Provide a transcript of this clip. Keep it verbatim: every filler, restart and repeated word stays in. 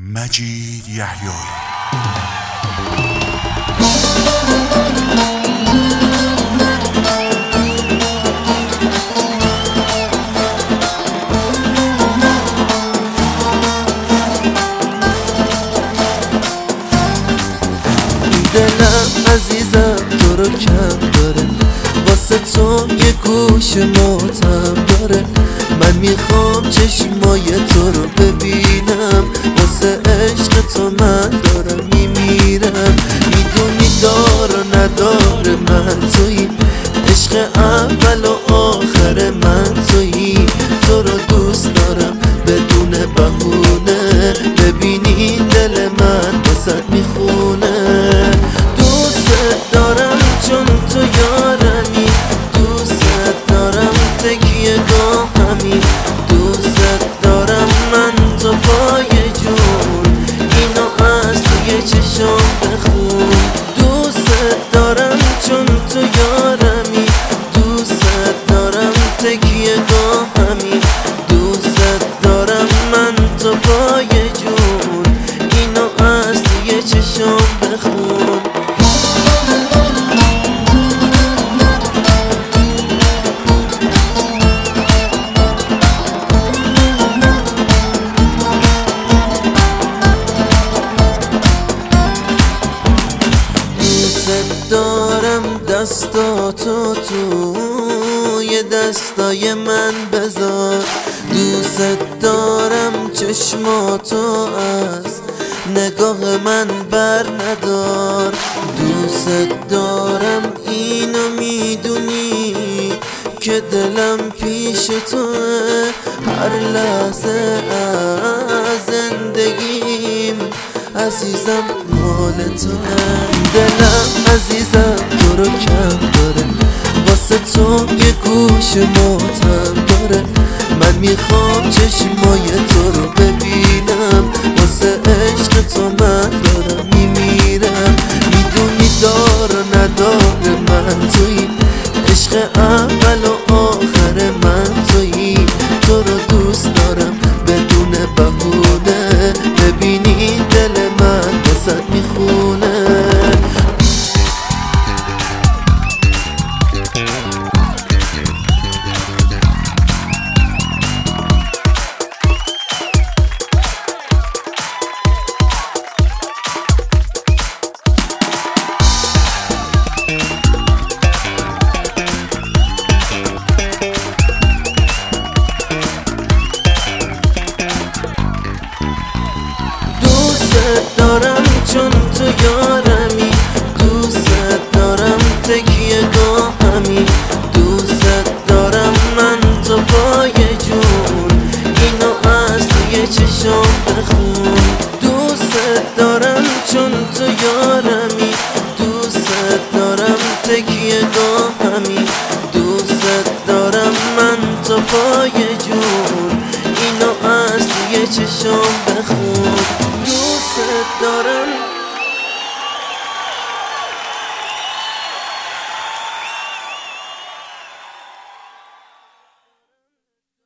مجید یحیایی. دلم عزیزم تو رو کم داره، واسه تو یه گوش ماتم داره. من میخوام چشمای تو رو ببینم، واسه عشق تو من دارم میمیرم. میدونی دار و نداره من تویی، عشق اول و آخر من تویی. تو رو دوست دارم بدون بهونه، ببینی دل من واسه میخونه. دوست دارم چون تو یارمی، دوست دارم تکیه گاهمی، دوست دارم من تو پای جون، اینو از توی چشم بخون. دوست دارم چون تو یارمی، دوست دارم تکیه گاهمی، دوست دارم من تو پای جون، اینو از توی چشم بخون. دارم دستاتو توی دستای من بذار، دوست دارم چشماتو از نگاه من بر ندار. دوست دارم اینو میدونی که دلم پیش توه، هر لحظه از زندگیم عزیزم مال توه. دلم عزیزم تو رو کم داره، واسه تو یه گوش ماتم داره. من میخوام چشمای تو رو ببینم، واسه عشق تو من دارم میمیرم. میدونی دار و نداره من تویی، عشق اول و آخر من تویی. تو رو دوست دارم بدون بهونه، ببینی دل من واسه میخونه. دوست دارم چون تو یارمی، دوست دارم تکیه گاهمی، دوست دارم من تو پای جون، اینو از توی چشم بخون. دوست دارم چون تو یارمی، دوست دارم تکیه گاهمی، دوست دارم من تو پای جون، اینو از توی چشم بخون. دوست دارم